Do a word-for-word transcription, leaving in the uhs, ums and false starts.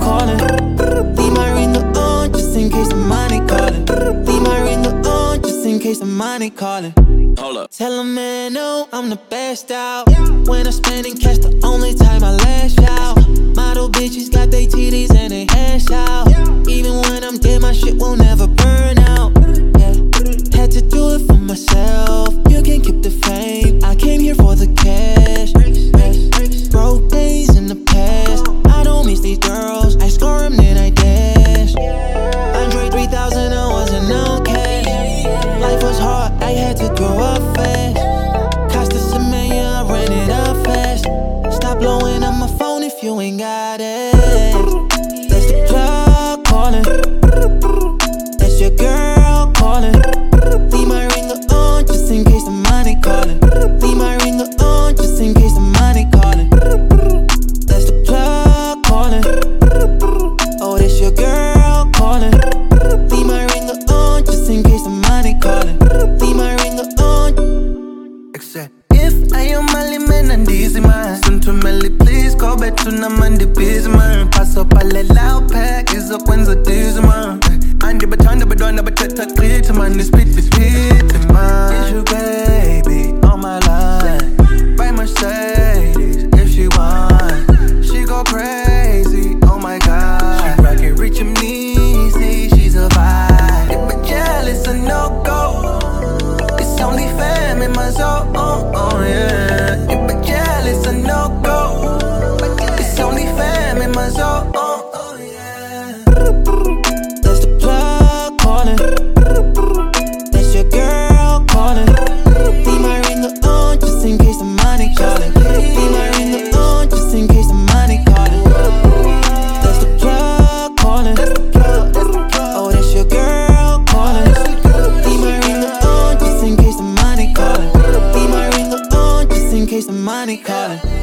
calling. Leave my ringer on just in case the money calling. Leave my ringer on just in case the money calling. Hold up. Tell a man no, I'm the best out. When I spend in cash, the only time I lash out. Model bitches got they titties and they hash out. Even when I'm dead, my shit will never burn out. Yeah. Had to do it for myself. You can keep the fame. I came here for the cash. Yeah. Broke days in the past. I don't miss these girls. I score them, then I dash. Andre three thousand, I wasn't okay. Life was hard, I had to grow up fast. Cost us a million, I ran it up fast. Stop blowing up my phone if you ain't got it. That's the plug calling. That's your girl calling. Leave my ringer on just in case the money calling. Leave my ringer on just in case the money calling. That's the plug calling. Oh, that's your girl calling. Leave my ringer on just in case the money calling. Leave my ringer on. Except if I am Mali man and easy man. Soon to Melly, please go back to Namandi busy man. Pass up alle loud pack is up when the days man. And the baton the badon but that great man is spit is spit man. It's your baby on my line. Buy Mercedes if she want. She go crazy, oh my god. She rockin' rich and easy, she's a vibe. If I'm jealous, a no go. It's only fam in my zone, oh, oh yeah. If I'm jealous, a no go. It's only fam in my zone, oh, oh yeah. That's the plug calling. That's your girl calling. Leave my ringer on just in case the money calling. Leave my ringer on just in case the money calling. That's the plug calling. Oh, that's your girl calling. Leave my ringer on just in case the money calling. Leave my ringer on just in case the money calling.